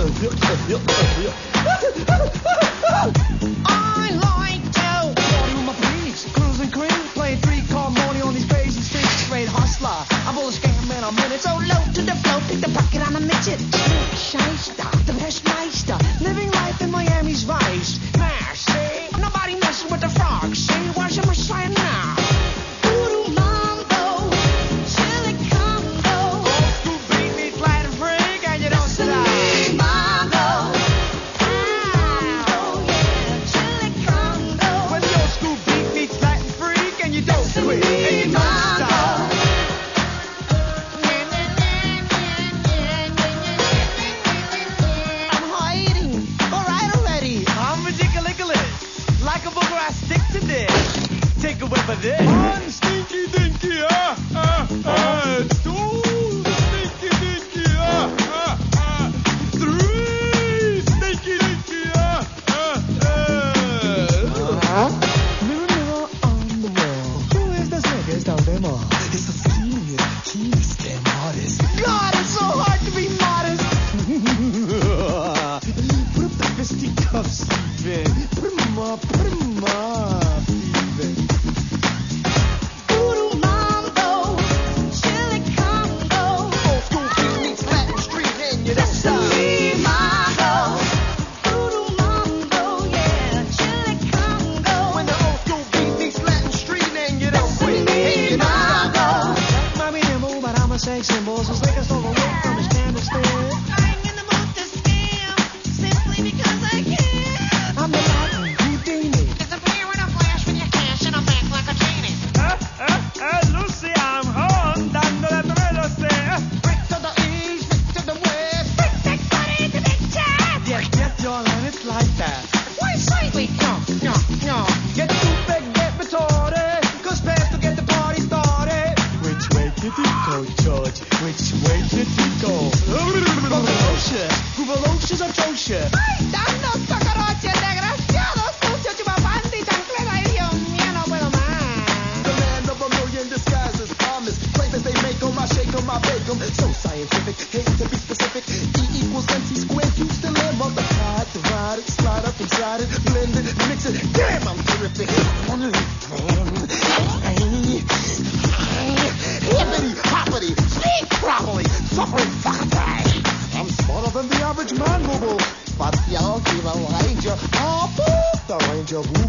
I like to party with my peeps, cruising cream, playing 3-car money on these crazy streets. Straight hustler, I'm full of scam and I'm in it. So low to the flow, pick the pocket on a midget. Shyster, the best meister, living life in Miami's vice. Nah, see, nobody messes with the frogs. See, where's your Messiah now? Voodoo mambo, chili Congo. Old school beat meets Latin freak, and you don't sit down. Mambo, oh yeah, chili Congo. When the old school beat meets Latin freak, and you don't quit, and you don't stop. I'm hiding, alright already. I'm ridiculous, like a booger I stick to this. Take a whiff of this. One stinky dinky, two stinky dinky, three stinky dinky, mirror on the wall. Who is the sickest of them all? It's the schemiest, keenest, and modest. God, it's so hard to be modest. Put up the fisticuffs, even. Put 'em up, even. Voodoo mambo, chili Congo. Old school beat meets Latin street, and you don't stop. Mambo, voodoo mambo, yeah, chili Congo. When the old school beat meets Latin street, and you don't quit, and you don't stop. Might be nimble, but I'm a sex symbol, so slick as all the way from his candlestick. I'm in the mood to scam, simply because I can. I'm the Latin Houdini. Disappear in a flash with your cash in a bank like a genie. Lucy, I'm home, dándole veloce. Brick to the east, brick to the west. Brick, brick, body to big chat. Yes, darling, it's like that. Why slightly? No. Get too big, get retarded. 'Cause fast to get the party started. Which way did you go, George? Which way did you go? Guvelocious atrocious. Ay, dando cockroaches, desgraciados, sucios, chupapandi, chanclera, y Dios mío, no puedo más. The land of a million disguises, promise. Flavors they make 'em, I shake 'em, I bake 'em. So scientific, hate to be specific. E equals MC squared, Houston land, multiplied, divided, slide up inside it, blend it, mix it. Damn, I'm terrific. Hippity, hoppity, speak properly, suffering fuckity. I'm smarter than the average man, mobile. But y'all keep a ranger, the ranger who